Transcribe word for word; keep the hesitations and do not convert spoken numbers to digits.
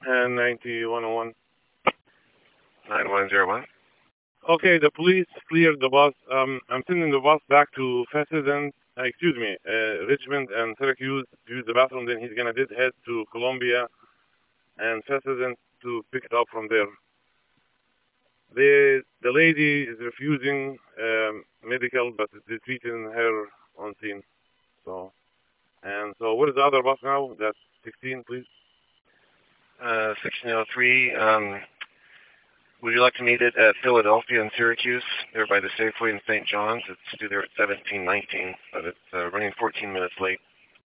and ninety one oh one. nine one zero one. Okay, the police cleared the bus. Um, I'm sending the bus back to Fessenden, uh, excuse me, uh, Richmond and Syracuse to use the bathroom. Then he's gonna did head to Columbia and Fessenden to pick it up from there. The the lady is refusing um, medical, but they're treating her on scene. So, and so what is the other bus now? That's sixteen, please. Uh, sixteen oh three. Um, would you like to meet it at Philadelphia and Syracuse? They're by the Safeway in Saint John's. It's due there at seventeen nineteen, but it's uh, running fourteen minutes late.